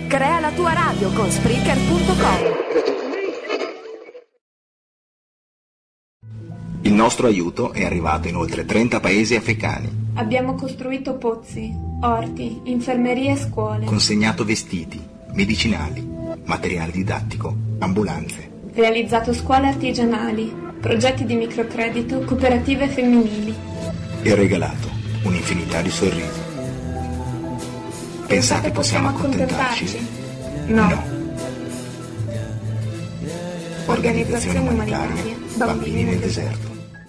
Crea la tua radio con Spreaker.com. Il nostro aiuto è arrivato in oltre 30 paesi africani. Abbiamo costruito pozzi, orti, infermerie e scuole. Consegnato vestiti, medicinali, materiale didattico, ambulanze. Realizzato scuole artigianali, progetti di microcredito, cooperative femminili. E regalato un'infinità di sorrisi. Pensate possiamo accontentarci? No. Organizzazione umanitaria, bambini nel deserto.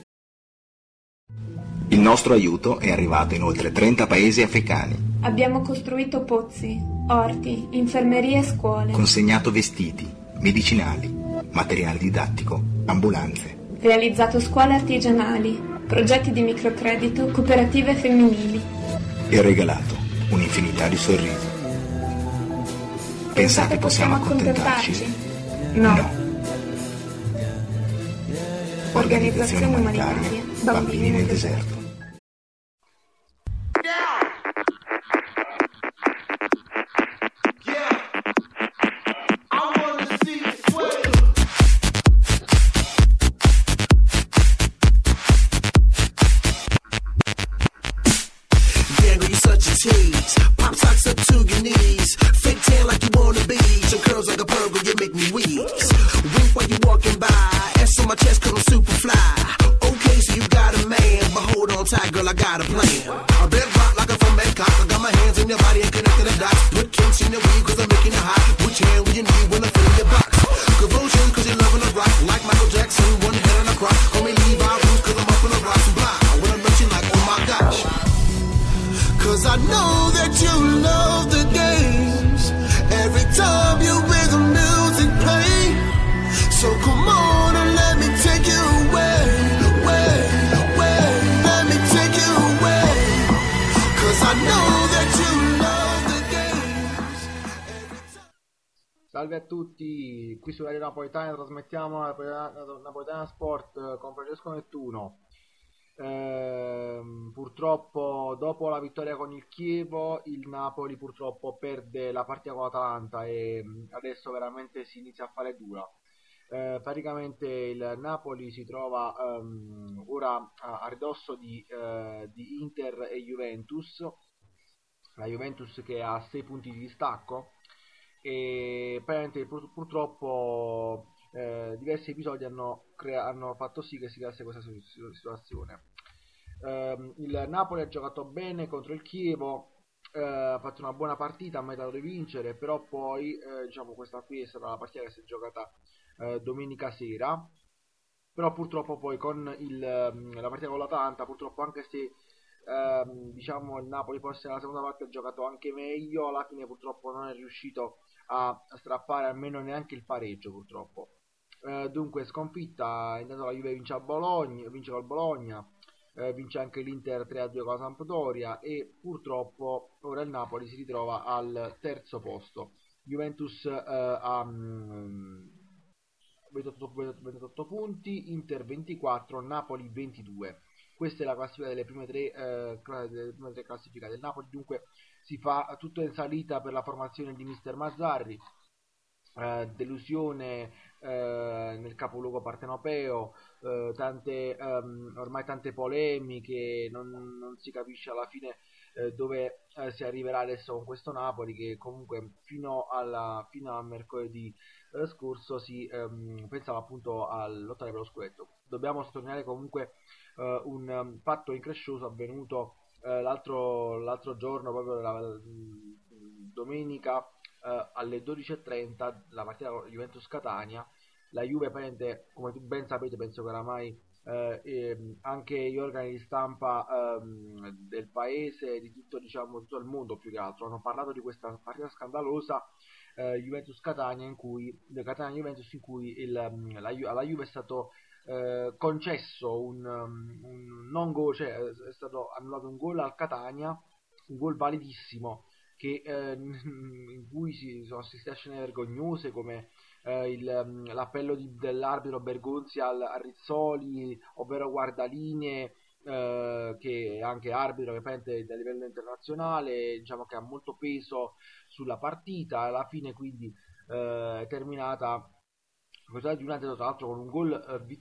Il nostro aiuto è arrivato in oltre 30 paesi africani. Abbiamo costruito pozzi, orti, infermerie e scuole. Consegnato vestiti, medicinali, materiale didattico, ambulanze. Realizzato scuole artigianali, progetti di microcredito, cooperative femminili. E regalato un'infinità di sorrisi. Pensate possiamo accontentarci? No. Organizzazione umanitaria, bambini nel deserto. Pop socks up to your knees. Fake tan like you wanna be. Some curls like a pearl, you make me wheeze. Wink while you walking by. S on my chest cause I'm super fly. Okay, so you got a man, but hold on tight, girl, I got a plan. I red rock like I'm from Bangkok. I got my hands in your body and connecting the dots. Put kinks in your weave cause I'm making it hot. Which hand will you need when I fill in your box? Convulsion cause you're loving the rock. Like Michael Jackson, one head on the cross. Call me leave our roots cause I'm up in the rocks and blind. When I look you like, oh my gosh. Cause I know that you love the games. Every time you hear the music play. So come on and let me take you away, away, away. Let me take you away. Cause I know that you love the games. Salve a tutti, qui su Radio Napoletana trasmettiamo Napoletana Sport con Francesco Nettuno. Purtroppo dopo la vittoria con il Chievo il Napoli purtroppo perde la partita con l'Atalanta e adesso veramente si inizia a fare dura. Praticamente il Napoli si trova ora a ridosso di Inter e Juventus, la Juventus che ha 6 punti di distacco e praticamente purtroppo diversi episodi hanno fatto sì che si creasse questa situazione. Il Napoli ha giocato bene contro il Chievo, ha fatto una buona partita, ha meritato di vincere, però poi diciamo questa qui è stata la partita che si è giocata domenica sera, però purtroppo poi con la partita con l'Atalanta, purtroppo anche se diciamo il Napoli forse nella seconda parte ha giocato anche meglio, alla fine purtroppo non è riuscito a strappare almeno neanche il pareggio purtroppo. Dunque sconfitta, intanto la Juve vince col Bologna, vince anche l'Inter 3-2 con la Sampdoria e purtroppo ora il Napoli si ritrova al terzo posto. Juventus ha 28 punti, Inter 24, Napoli 22. Questa è la classifica delle prime tre classificate del Napoli, dunque si fa tutto in salita per la formazione di Mister Mazzarri. Delusione nel capoluogo partenopeo, ormai tante polemiche, non si capisce alla fine dove si arriverà adesso con questo Napoli che comunque fino al mercoledì scorso si pensava appunto a lottare per lo scudetto. Dobbiamo sottolineare comunque un fatto increscioso avvenuto l'altro giorno, proprio la domenica alle 12:30, la partita Juventus Catania. La Juve praticamente, come ben sapete, penso che oramai anche gli organi di stampa del paese, di tutto il mondo più che altro, hanno parlato di questa partita scandalosa Juventus Catania in cui Juventus in cui alla Juve è stato concesso un non gol, cioè è stato annullato un gol al Catania, un gol validissimo che in cui si sono assistite a scene vergognose come l'appello dell'arbitro Bergonzi a Rizzoli, ovvero guardalinee, che è anche arbitro che prende a livello internazionale, diciamo che ha molto peso sulla partita. Alla fine quindi è terminata questa giornata tra l'altro con un gol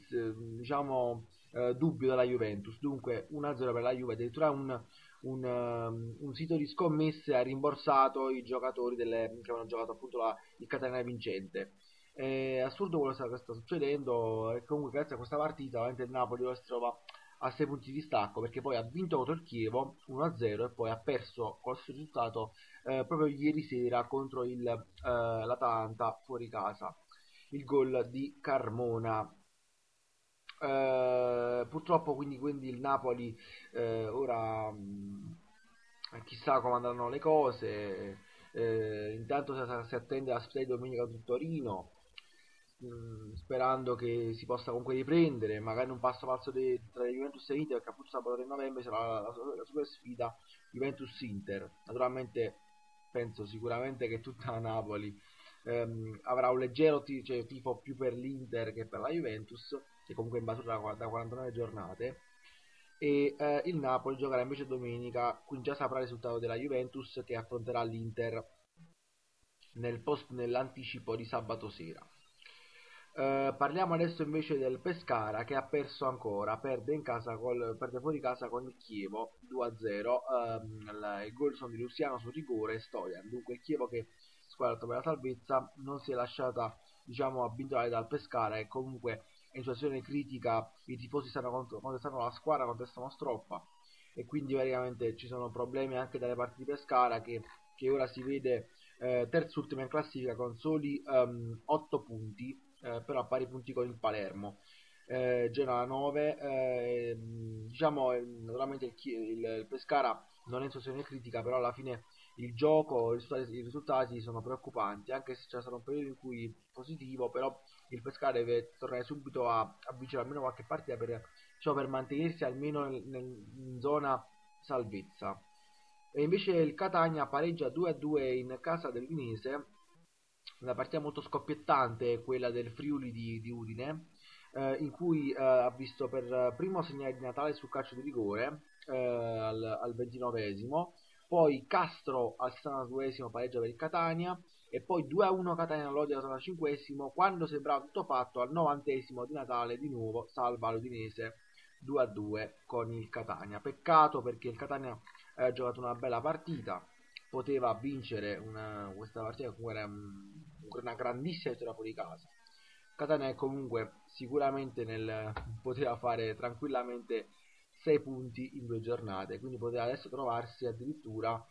dubbio dalla Juventus, dunque 1-0 per la Juve. Addirittura un sito di scommesse ha rimborsato i giocatori che avevano giocato appunto il Catania vincente. È assurdo quello che sta succedendo, e comunque grazie a questa partita ovviamente il Napoli ora si trova a 6 punti di stacco, perché poi ha vinto contro il Chievo 1-0 e poi ha perso con questo risultato proprio ieri sera contro l'Atalanta fuori casa, il gol di Carmona. Purtroppo quindi il Napoli ora chissà come andranno le cose. Intanto si attende la sfida di domenica sul Torino, sperando che si possa comunque riprendere, magari un passo falso tra Juventus e Inter, perché appunto sabato 3 novembre sarà la super sfida Juventus-Inter. Naturalmente penso sicuramente che tutta Napoli avrà un leggero tifo più per l'Inter che per la Juventus, che comunque è in battuta da 49 giornate, e il Napoli giocherà invece domenica, quindi già saprà il risultato della Juventus che affronterà l'Inter nell'anticipo di sabato sera. Parliamo adesso invece del Pescara, che ha perso ancora, perde fuori casa con il Chievo 2-0. I gol sono di Luciano su rigore e Stojan. Dunque il Chievo, che squadra per la salvezza, non si è lasciata abbindolare dal Pescara, e comunque è in situazione critica. I tifosi stanno contestando la squadra, contestano Stroppa, e quindi praticamente ci sono problemi anche dalle parti di Pescara, che ora si vede terzultima in classifica con soli 8 punti, però a pari punti con il Palermo. Genoa 9, naturalmente il Pescara non è in situazione critica, però alla fine il gioco, i risultati sono preoccupanti, anche se c'è stato un periodo in cui positivo, però il Pescara deve tornare subito a vincere almeno qualche partita per mantenersi almeno in zona salvezza. E invece il Catania pareggia 2-2 in casa dell'Udinese, una partita molto scoppiettante, quella del Friuli di Udine, in cui ha visto per primo segnale di Natale sul calcio di rigore al 29esimo, poi Castro al 62esimo pareggia per il Catania, e poi 2-1 Catania all'Odio al 65esimo, quando sembrava tutto fatto al 90esimo di Natale di nuovo salva l'Udinese 2-2 con il Catania. Peccato, perché il Catania ha giocato una bella partita, poteva vincere questa partita, comunque era una grandissima vittoria fuori casa. Catania comunque sicuramente poteva fare tranquillamente 6 punti in 2 giornate, quindi poteva adesso trovarsi addirittura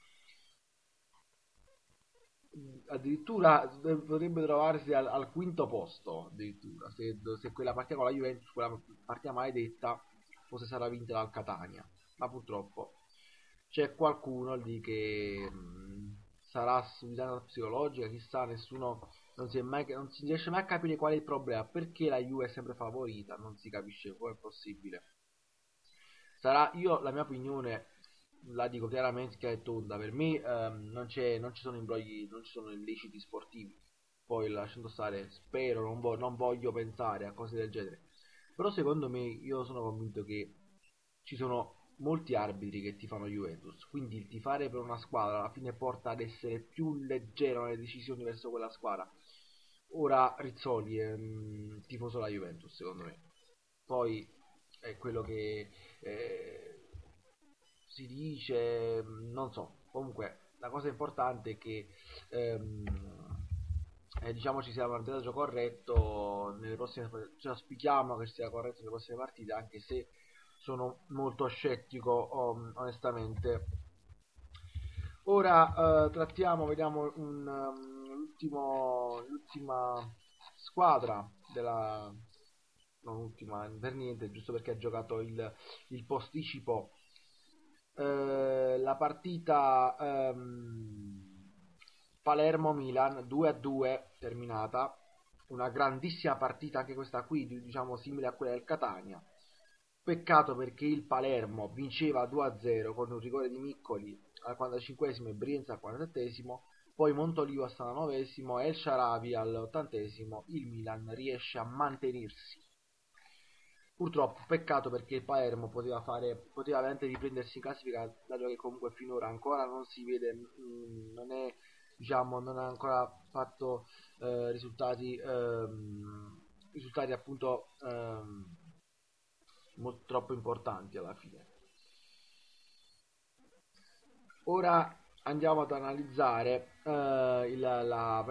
potrebbe trovarsi al quinto posto, addirittura, se quella partita con la Juventus, quella partita maledetta, fosse stata vinta dal Catania. Ma purtroppo c'è qualcuno lì che sarà su risanata psicologica, chissà, nessuno non si riesce mai a capire qual è il problema, perché la Juve è sempre favorita, non si capisce come è possibile. La mia opinione la dico chiaramente, che è tonda. Per me non ci sono imbrogli, non ci sono illeciti sportivi. Poi lasciando stare, spero, non voglio pensare a cose del genere, però secondo me, io sono convinto che ci sono molti arbitri che tifano Juventus, quindi il tifare per una squadra alla fine porta ad essere più leggero nelle decisioni verso quella squadra. Ora Rizzoli è tifoso della Juventus, secondo me. Poi è quello che si dice, non so. Comunque la cosa importante è che ci sia un arbitraggio corretto nelle prossime, auspichiamo che sia corretto nelle prossime partite, anche se sono molto scettico onestamente. Ora vediamo l'ultima squadra non ultima per niente, giusto perché ha giocato il posticipo, la partita Palermo-Milan 2-2 terminata, una grandissima partita anche questa qui, simile a quella del Catania. Peccato, perché il Palermo vinceva 2-0 con un rigore di Miccoli al 45esimo e Brienza al 47esimo, poi Montolivo al 69esimo e El Sharawi all'80esimo. Il Milan riesce a mantenersi. purtroppo peccato, perché il Palermo poteva veramente riprendersi in classifica, dato che comunque finora ancora non si vede, non ha ancora fatto risultati appunto molto troppo importanti alla fine. Ora andiamo ad analizzare la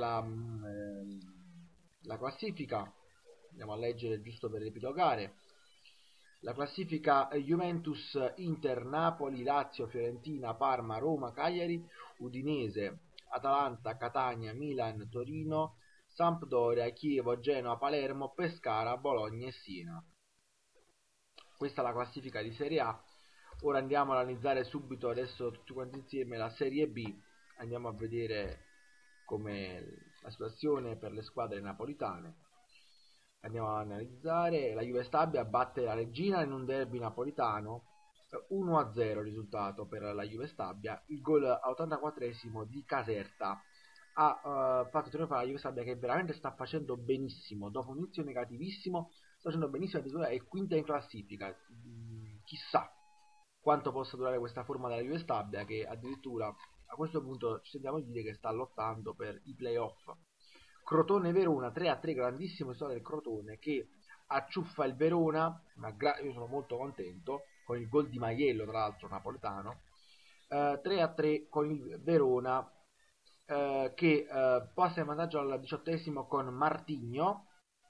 classifica. Andiamo a leggere giusto per riepilogare. La classifica: Juventus, Inter, Napoli, Lazio, Fiorentina, Parma, Roma, Cagliari, Udinese, Atalanta, Catania, Milan, Torino, Sampdoria, Chievo, Genoa, Palermo, Pescara, Bologna e Siena. Questa è la classifica di Serie A. Ora andiamo ad analizzare subito, adesso tutti quanti insieme, la Serie B. Andiamo a vedere com'è la situazione per le squadre napolitane. Andiamo a analizzare. La Juve Stabia batte la Reggina in un derby napolitano, 1-0 risultato per la Juve Stabia. Il gol all'84esimo di Caserta ha fatto trionfare la Juve Stabia, che veramente sta facendo benissimo. Dopo un inizio negativissimo sta facendo benissimo, addirittura è quinta in classifica. Chissà quanto possa durare questa forma della Juve Stabia, che addirittura a questo punto ci sentiamo dire che sta lottando per i playoff. Crotone-Verona 3-3, grandissimo storia del Crotone che acciuffa il Verona. Io sono molto contento con il gol di Maiello, tra l'altro napoletano. 3-3 con il Verona che passa in vantaggio al 18esimo con Martigno.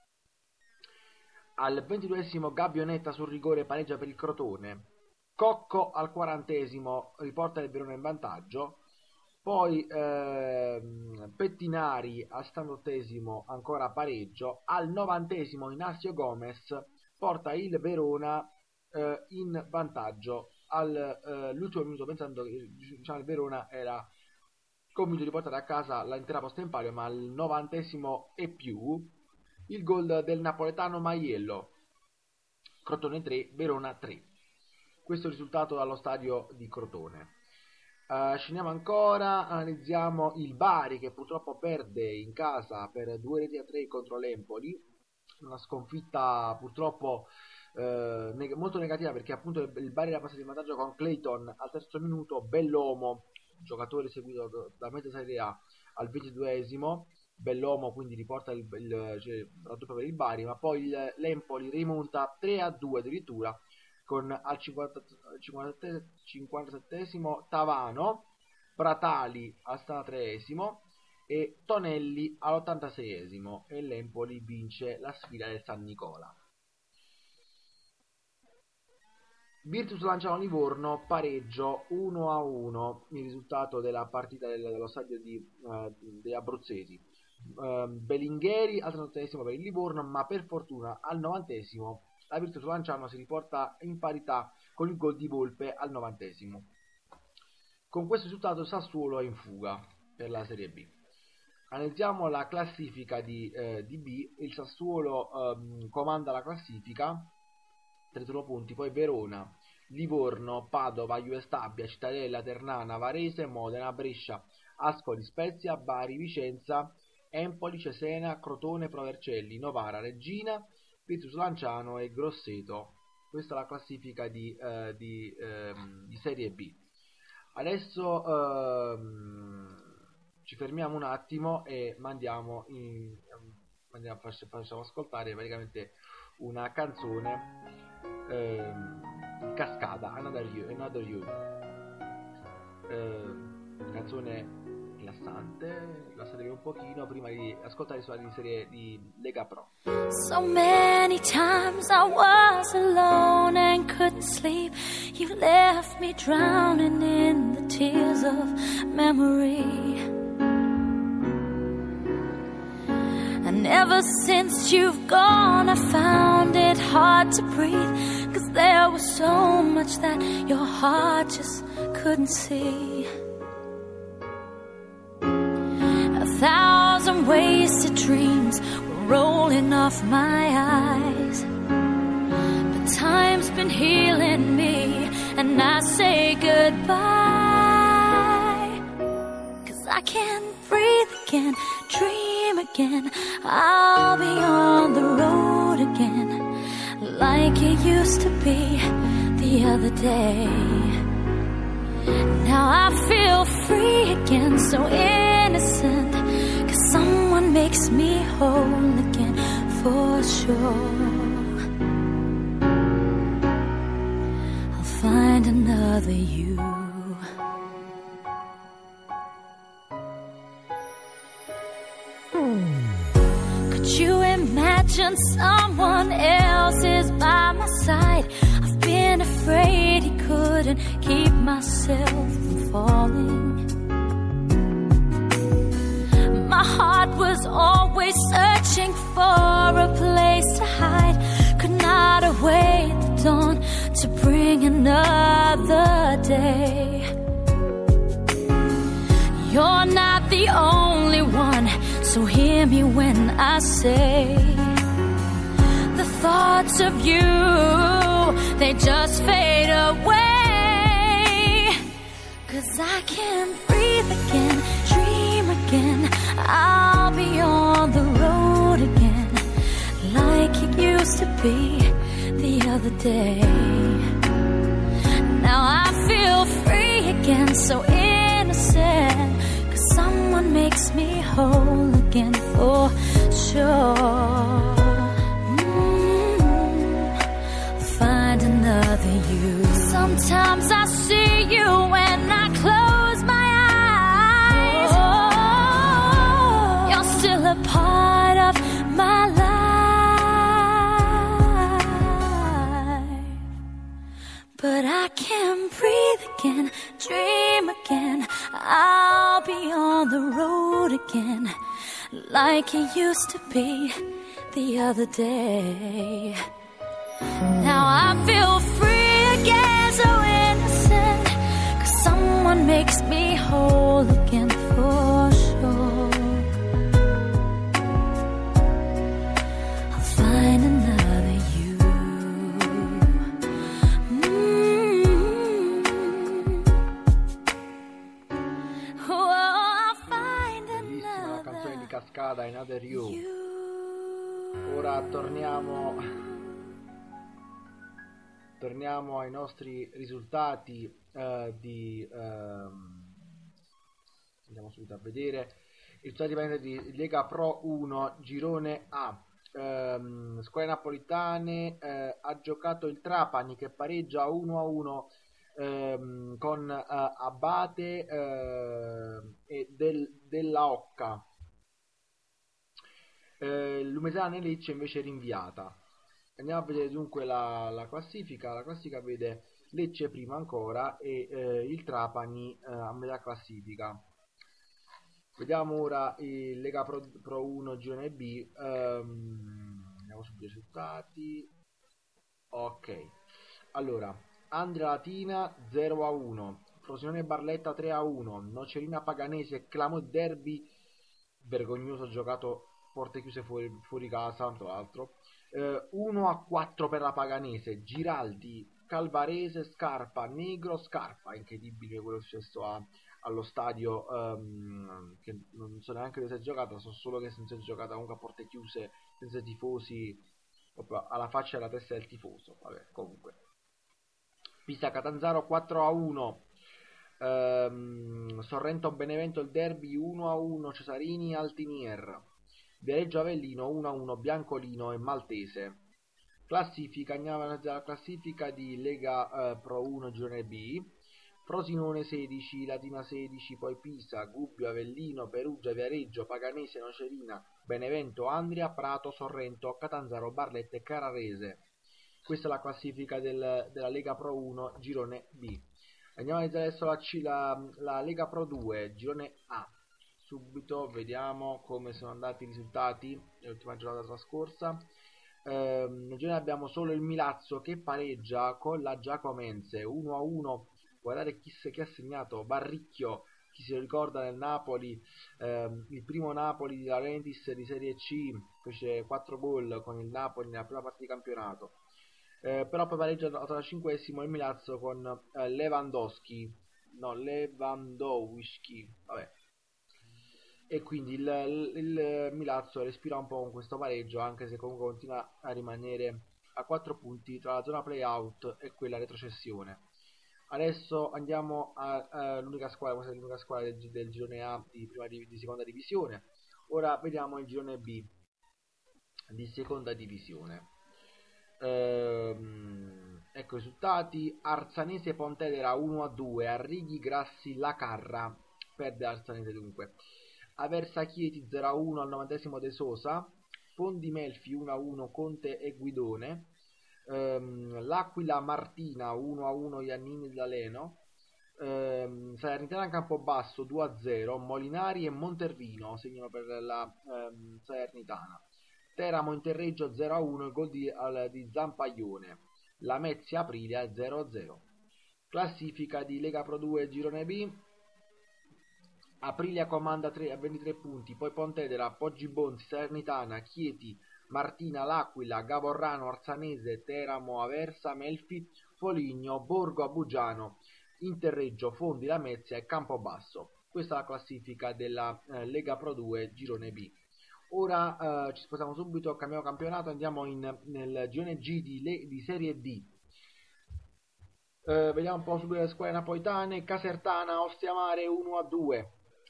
Al 22esimo Gabbionetta sul rigore pareggia per il Crotone. Cocco al 40esimo riporta il Verona in vantaggio. Poi Pettinari al 78esimo ancora pareggio. Al 90esimo Inacio Gomez porta il Verona in vantaggio all'ultimo minuto, pensando che il Verona era convinto di portare a casa l'intera posta in palio, ma al 90esimo e più il gol del napoletano Maiello. Crotone 3, Verona 3. Questo è il risultato dallo stadio di Crotone. Scendiamo ancora, analizziamo il Bari, che purtroppo perde in casa per 2-3 contro l'Empoli. Una sconfitta purtroppo molto negativa, perché appunto il Bari era passato in vantaggio con Clayton al terzo minuto, Bellomo, giocatore seguito da mezza Serie A, al 22esimo. Bellomo quindi riporta il raddoppio per il Bari, ma poi l'Empoli rimonta 3-2 addirittura, con al 57esimo Tavano, Pratali al 73esimo e Tonelli all'86esimo, e l'Empoli vince la sfida del San Nicola. Virtus Lanciano Livorno, pareggio 1-1, il risultato della partita dello stadio degli abruzzesi. Bellingheri al 38esimo per il Livorno, ma per fortuna al 90esimo la Virtus Lanciano si riporta in parità con il gol di Volpe al 90esimo. Con questo risultato Sassuolo è in fuga per la Serie B. Analizziamo la classifica di B. Il Sassuolo comanda la classifica, 31 punti, poi Verona, Livorno, Padova, Juve Stabia, Cittadella, Ternana, Varese, Modena, Brescia, Ascoli, Spezia, Bari, Vicenza, Empoli, Cesena, Crotone, Provercelli, Novara, Reggina, Virtus Lanciano e Grosseto. Questa è la classifica di Serie B. Adesso ci fermiamo un attimo e facciamo ascoltare praticamente una canzone in cascata, Another You. Canzone rilassante, lasciatevi un pochino prima di ascoltare i suoni di serie di Lega Pro. So many times I was alone and couldn't sleep. You left me drowning in the tears of memory. And ever since you've gone, I found it hard to breathe, 'cause there was so much that your heart just couldn't see. 1,000 wasted dreams were rolling off my eyes, but time's been healing me, and I say goodbye, 'cause I can't breathe again, dream again. I'll be on the road again, like it used to be the other day. Now I feel free again, so innocent, 'cause someone makes me whole again, for sure. I'll find another you. Could you imagine someone else is by my side? I've been afraid he couldn't keep myself from falling. My heart was always searching for a place to hide. Could not await the dawn to bring another day. You're not the only one, so hear me when I say the thoughts of you, they just fade away. 'Cause I can breathe again, dream again, I'll be on the road again, like it used to be the other day. Now I feel free again, so innocent, 'cause someone makes me whole again, for sure. Find another you. Sometimes I see you when I close my eyes. Oh, you're still a part of my life. But I can breathe again, dream again, I'll be on the road again, like it used to be the other day. Now I feel free again, so innocent, 'cause someone makes me whole again, for sure. I'll find another you. Oh, I'll find Bellissima canzone di Cascada, Another You. you. Ora torniamo ai nostri risultati andiamo subito a vedere i risultati di Lega Pro 1 Girone A. Squadre napolitane, ha giocato il Trapani che pareggia 1-1 con Abate e della Occa. L'Umesane Lecce invece è rinviata. Andiamo a vedere dunque la classifica. La classifica vede Lecce prima ancora e il Trapani a metà classifica. Vediamo ora il Lega Pro 1 Girone B. Andiamo subito ai risultati. Ok, allora Andria Latina 0-1, Frosinone Barletta 3-1, Nocerina Paganese clamo derby vergognoso giocato porte chiuse fuori casa, tra l'altro. 1-4 per la Paganese, Giraldi, Calvarese, Scarpa, Negro, Scarpa. Incredibile quello successo allo stadio, che non so neanche dove si è giocata, so solo che si è giocata comunque a porte chiuse, senza tifosi, alla faccia e alla testa del tifoso. Vabbè, comunque. Pisa Catanzaro 4-1, Sorrento Benevento il derby 1-1, Cesarini Altinier, Viareggio Avellino 1-1, Biancolino e Maltese. Classifica, andiamo alla classifica di Lega Pro 1 Girone B. Frosinone 16, Latina 16, poi Pisa, Gubbio, Avellino, Perugia, Viareggio, Paganese, Nocerina, Benevento, Andria, Prato, Sorrento, Catanzaro, Barletta e Carrarese. Questa è la classifica della Lega Pro 1 Girone B. Andiamo a iniziare adesso la Lega Pro 2 Girone A. Subito vediamo come sono andati i risultati dell'ultima giornata trascorsa. Nel girone abbiamo solo il Milazzo che pareggia con la Giacomense 1-1. Guardate chi ha segnato, Barricchio, chi si ricorda del Napoli, il primo Napoli di Laurentiis di Serie C, fece 4 gol con il Napoli nella prima parte di campionato. Però poi pareggia al 85esimo il Milazzo con Lewandowski, vabbè. E quindi il Milazzo respira un po' con questo pareggio, anche se comunque continua a rimanere a 4 punti tra la zona play-out e quella retrocessione. Adesso andiamo all'unica squadra, questa è l'unica squadra del girone A di seconda divisione. Ora vediamo il girone B di seconda divisione. Ecco i risultati: Arsanese Pontedera 1-2, Arrighi Grassi La Carra, perde Arsanese dunque. Aversa Chieti 0-1 al 90° De Sosa, Fondi Melfi 1-1 Conte e Guidone, L'Aquila Martina 1-1 Iannini D'Aleno, Salernitana Campobasso 2-0, Molinari e Montervino segnano per la Salernitana. Teramo Interreggio 0-1, il gol di Zampaglione. Lamezia Aprilia 0-0. Classifica di Lega Pro 2 Girone B: Aprilia comanda a 23 punti, poi Pontedera, Poggibonsi, Salernitana, Chieti, Martina, L'Aquila, Gavorrano, Arsanese, Teramo, Aversa, Melfi, Foligno, Borgo Abugiano, Interreggio, Fondi, Lamezia e Campobasso. Questa è la classifica della Lega Pro 2 Girone B. Ora ci spostiamo subito, cambiamo campionato, andiamo nel girone G di Serie D. Vediamo un po' subito le squadre napoletane. Casertana Ostia Mare 1-2,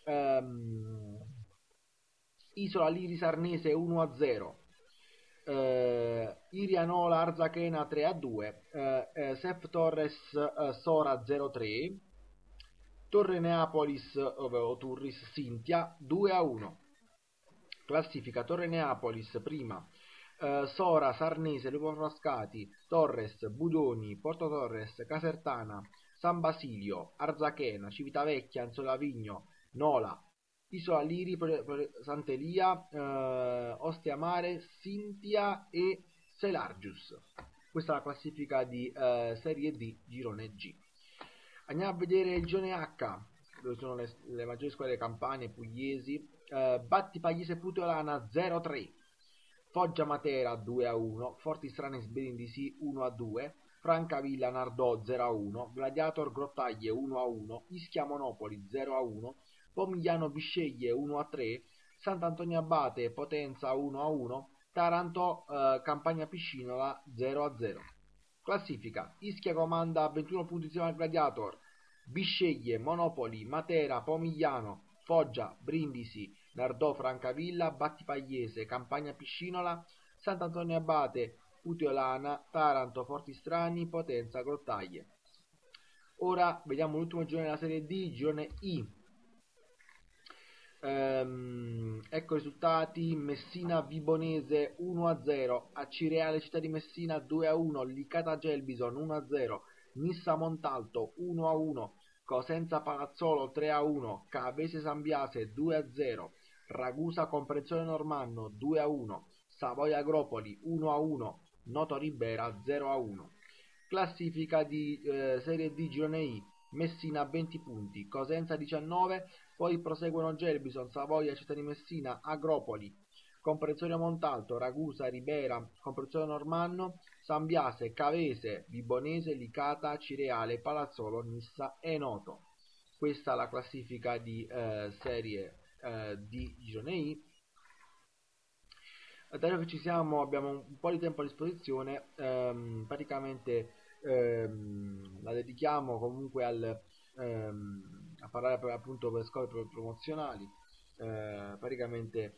Isola Liri Sarnese 1-0, Irianola Arzachena 3-2, Sef Torres Sora 0-3, Torre Neapolis o Turris Sintia 2-1. Classifica: Torre Neapolis prima, Sora, Sarnese, Lupo Frascati, Torres, Budoni, Porto Torres, Casertana, San Basilio, Arzachena, Civitavecchia, Anzolavigno, Nola, Isola Liri, Sant'Elia, Ostia Mare, Sintia e Selargius. Questa è la classifica di Serie D Girone G. Andiamo a vedere il girone H, dove sono le maggiori squadre campane, pugliesi. Battipagliese Puteolana 0-3, Foggia Matera 2-1, Fortistrane Brindisi 1-2, Francavilla Nardò 0-1, Gladiator Grottaglie 1-1, Ischia Monopoli 0-1, Pomigliano Bisceglie 1-3, Sant'Antonio Abate Potenza 1-1, Taranto Campagna Piscinola 0-0. Classifica: Ischia comanda a 21 punti insieme al Gladiator, Bisceglie, Monopoli, Matera, Pomigliano, Foggia, Brindisi, Nardò, Francavilla, Battipagliese, Campagna Piscinola, Sant'Antonio Abate, Puteolana, Taranto, Fortistrani, Potenza, Grottaglie. Ora vediamo l'ultimo girone della Serie D, girone I. Ecco i risultati: Messina Vibonese 1-0, Acireale Città di Messina 2-1, Licata Gelbison 1-0, Nissa Montalto 1-1, Cosenza Palazzolo 3-1, Cavese Sambiase 2-0, Ragusa Comprensione Normanno 2-1, Savoia Agropoli 1-1, Noto Ribera 0-1. Classifica di Serie D Girone I: Messina 20 punti, Cosenza 19, poi proseguono Gelbison, Savoia, Città di Messina, Agropoli, Comprensorio Montalto, Ragusa, Ribera, Comprensorio Normanno, Sambiase, Cavese, Vibonese, Licata, Cireale, Palazzolo, Nissa e Noto. Questa è la classifica di Serie di Girone I. Dato che ci siamo, abbiamo un po' di tempo a disposizione, praticamente la dedichiamo comunque a parlare appunto per scopi promozionali. Praticamente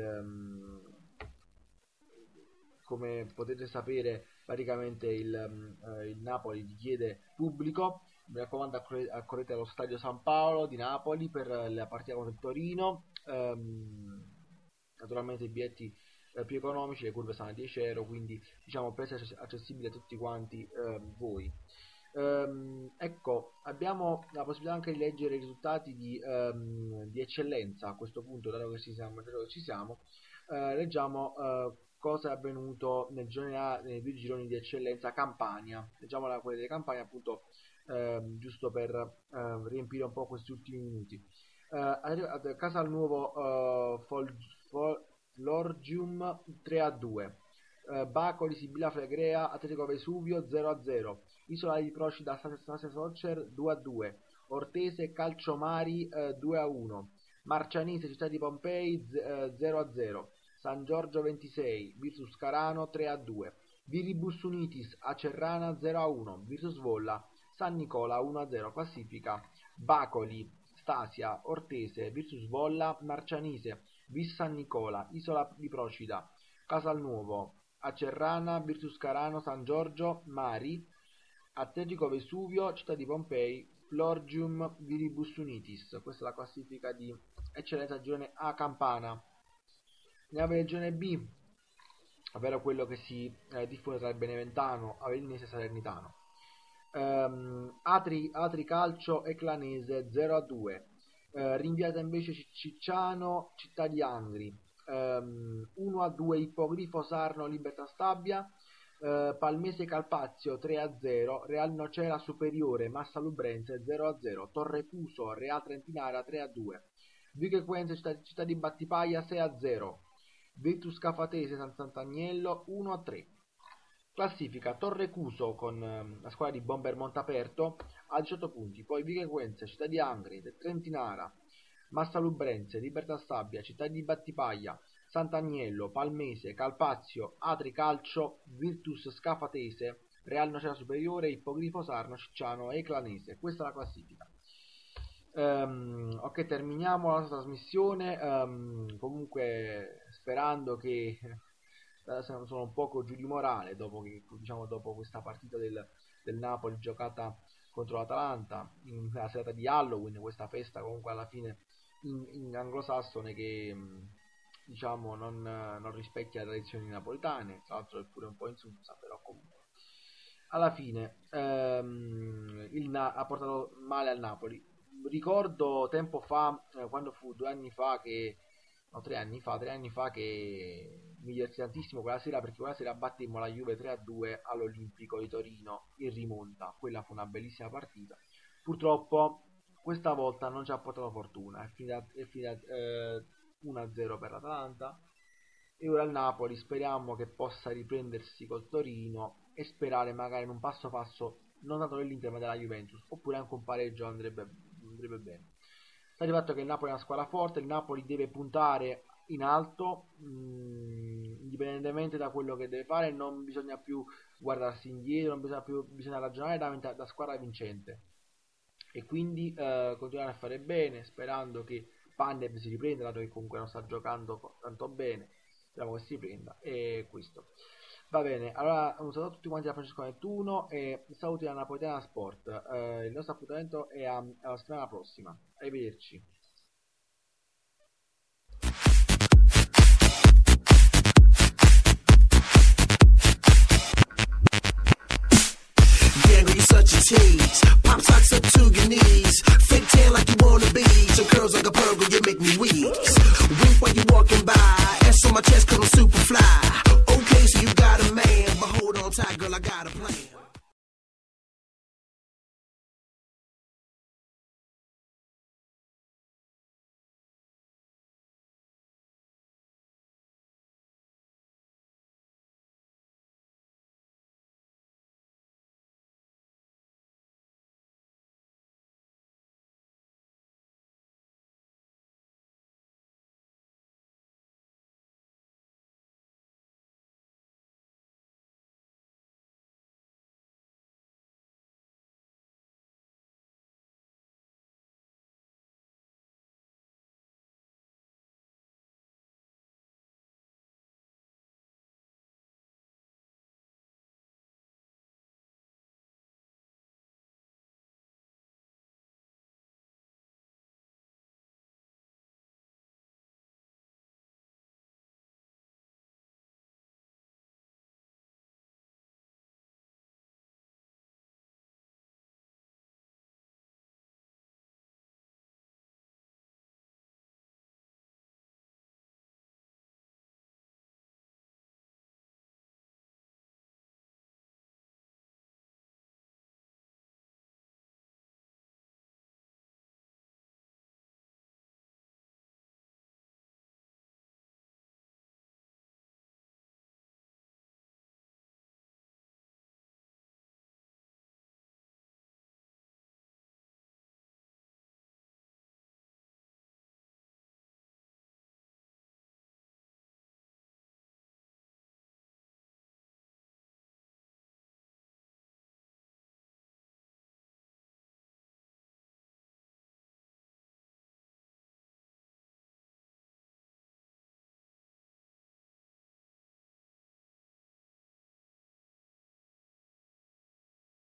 come potete sapere, praticamente il Napoli gli chiede pubblico. Mi raccomando, accorrete allo stadio San Paolo di Napoli per la partita contro il Torino. Naturalmente i biglietti più economici, le curve sono a 10 euro, quindi diciamo per essere accessibile a tutti quanti voi. Ecco, abbiamo la possibilità anche di leggere i risultati di eccellenza. A questo punto, dato che ci siamo, leggiamo cosa è avvenuto nel girone A, nei due gironi di eccellenza Campania. Leggiamo quelle delle Campania, appunto, giusto per riempire un po' questi ultimi minuti. Casalnuovo Florgium 3-2, Bacoli Sibilla Flegrea Atletico Vesuvio 0-0, Isola di Procida Sassia Solcer 2-2, Ortese Calciomari 2-1, Marcianese Città di Pompei 0-0, San Giorgio 26 Virtus Carano 3-2, Viribus Unitis Acerrana 0-1, Virtus Volla San Nicola 1-0. Classifica: Bacoli, Stasia, Ortese, Virtus Volla, Marcianise, Vis San Nicola, Isola di Procida, Casalnuovo, Acerrana, Virtus Carano, San Giorgio, Mari, Atletico Vesuvio, Città di Pompei, Florgium, Viribus Unitis. Questa è la classifica di eccellenza girone A Campana. Andiamo per il girone B, ovvero quello che si diffonde tra il Beneventano, Avellinese e Salernitano. Atri Calcio e Clanese 0-2, rinviata invece Cicciano Città di Angri 1-2, Ippogrifo Sarno Libertà Stabia, Palmese Calpazio 3-0, Real Nocera Superiore Massa Lubrense 0-0, Torrecuso Real Trentinara 3-2, Vico Equense Città di Battipaglia 6-0, Virtus Cafatese San Sant'Agnello 1-3. Classifica: Torrecuso con la squadra di Bomber Montaperto a 18 punti, poi Vico Equense, Città di Angri, Trentinara, Massa Lubrense, Libertà Stabia, Città di Battipaglia, Sant'Agnello, Palmese, Calpazio, Atri Calcio, Virtus Scafatese, Real Nocera Superiore, Ippogrifo Sarno, Cicciano e Clanese. Questa è la classifica. Ok, terminiamo la nostra trasmissione, comunque sperando che sono un poco giù di morale dopo questa partita del Napoli giocata contro l'Atalanta nella serata di Halloween, questa festa comunque alla fine in anglosassone che non rispecchia le tradizioni napoletane, tra l'altro è pure un po' insulsa, però comunque alla fine ha portato male al Napoli. Ricordo tempo fa, quando fu 3 anni fa che mi divertì tantissimo quella sera, perché quella sera battemmo la Juve 3-2 all'Olimpico di Torino in rimonta. Quella fu una bellissima partita. Purtroppo questa volta non ci ha portato fortuna, è finita 1-0 per l'Atalanta, e ora il Napoli speriamo che possa riprendersi col Torino e sperare magari in un passo non tanto dell'Inter ma della Juventus, oppure anche un pareggio andrebbe bene. Sta di fatto che il Napoli è una squadra forte, il Napoli deve puntare in alto, indipendentemente da quello che deve fare, non bisogna più guardarsi indietro, bisogna ragionare da squadra vincente, e quindi continuare a fare bene, sperando che Pandev si riprenda, dato che comunque non sta giocando tanto bene, speriamo che si riprenda, e questo. Va bene, allora un saluto a tutti quanti da Francesco Nettuno e saluti alla Napoletana Sport. Il nostro appuntamento è alla settimana prossima. Arrivederci. Such a tease, pop socks up to your knees, fake tan like you wanna be, some curls like a pearl, you make me weak. Wink while you walking by, ass on my chest.